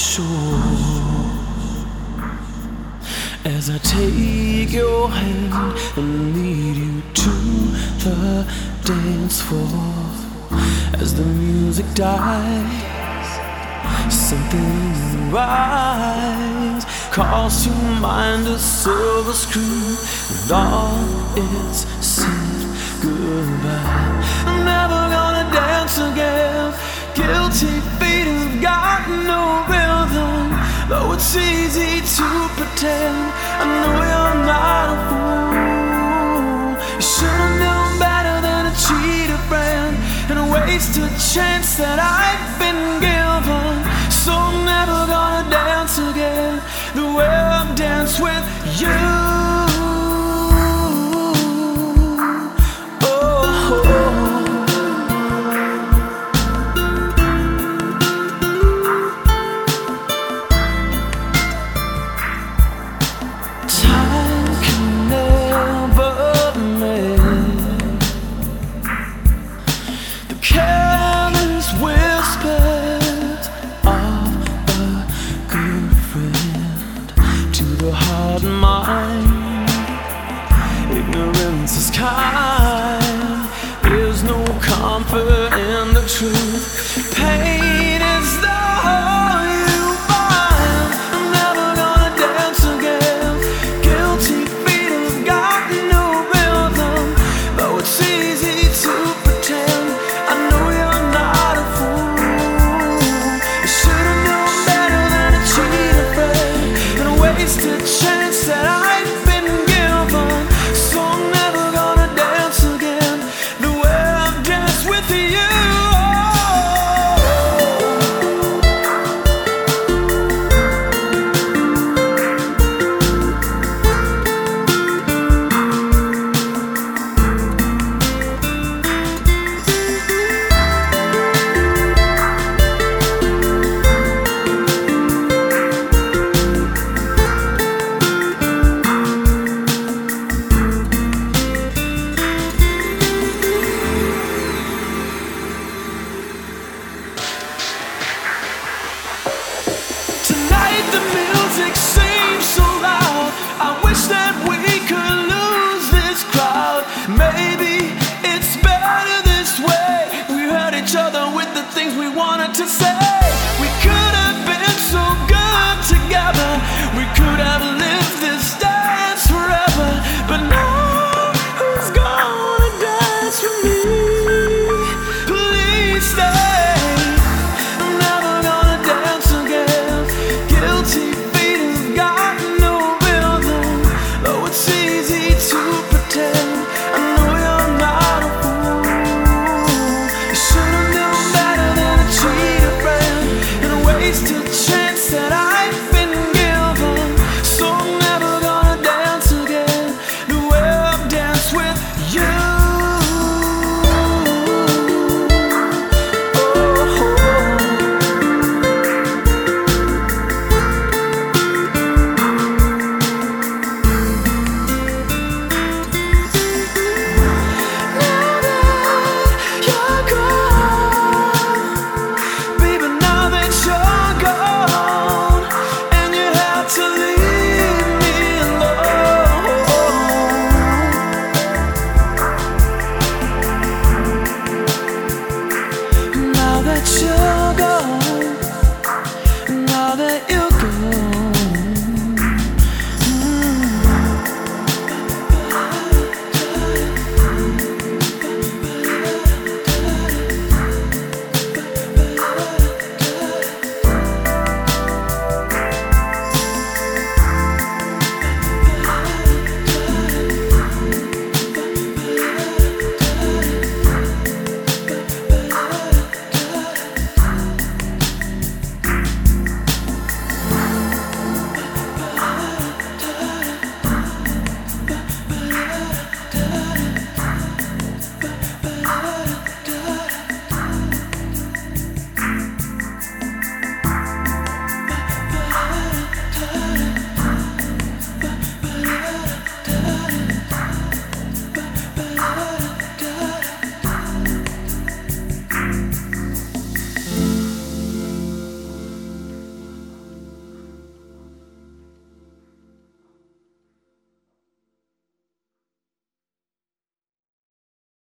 shore. As I take your hand and lead you to the dance floor. As the music dies, something in your eyes calls to mind a silver screw, and all is said goodbye. I'm never gonna dance again. Guilty feet have got no rhythm, though it's easy to pretend. I know you're not a fool. You should've known better than to cheat a friend and waste a chance that I've been given. So I'm never gonna dance again the way I've danced with you. Ignorance is kind. There's no comfort in the truth. Pain is the whole you find. I'm never gonna dance again. Guilty feet have got no rhythm, though it's easy to pretend. I know you're not a fool. You should've known better than to cheat a friend and waste a chance that I've been given. So I'm never gonna dance again the way I've danced with you. The music seems so loud. I wish that we could lose this crowd. Maybe it's better this way. We hurt each other with the things we wanted to say.